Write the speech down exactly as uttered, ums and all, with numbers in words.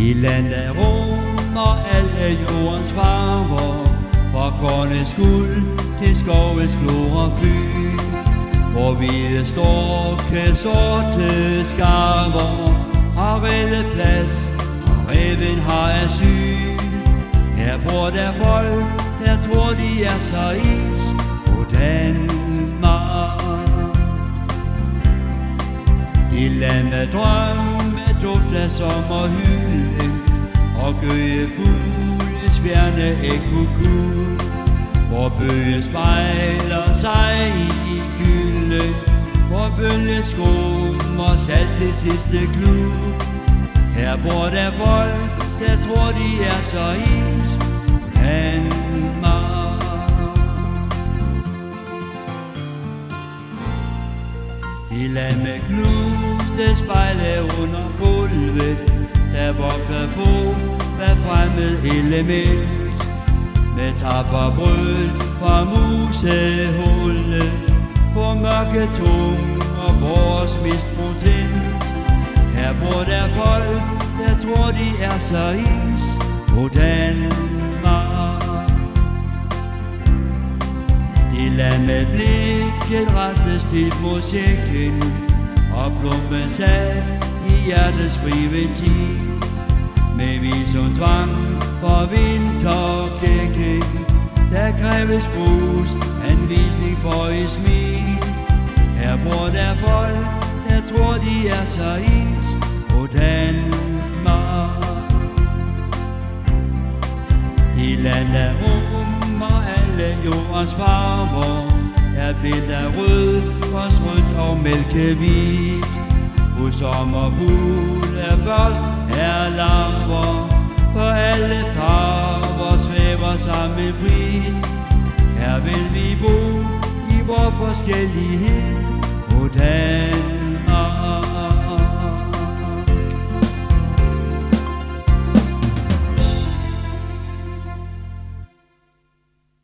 I landet rummer alle jordens farver, fra kornets guld til skovens klorofyl, hvor hvide storke, sorte skarver har reddet plads, og reven har asyl. Her bor der folk, der tror de er så ens på Danmark. I land med drømme, duft af sommerhylden, og gøgefugles fjerne ekkokud, hvor bøge spejler sig i gylden, hvor bølge skummer salt det sidste klud. Her bor der folk, der tror de er så ens på Danmark. I land med knuste spejle under gulvet, der vogter på hver fremmed element, med tapper brød fra musehullet, for mørke tung og vores mistrotent. Her bor der folk, der tror de er så ens på Danmark. I land med blikket rettet stilt mod sjækken, og plumpen sat i hjertets friventil, med visum tvang for vintergækken. Der kræves boost, anvisning for et smil. Her bor der folk, der tror de er så ens på Danmark. I land der rummer alle jordens farver, er blind af rød, rødt og mælkehvit, hvor sommerfugl er først er larver, for alle farver svæver sammen frit. Her vil vi bo i vor forskellighed på Danmark.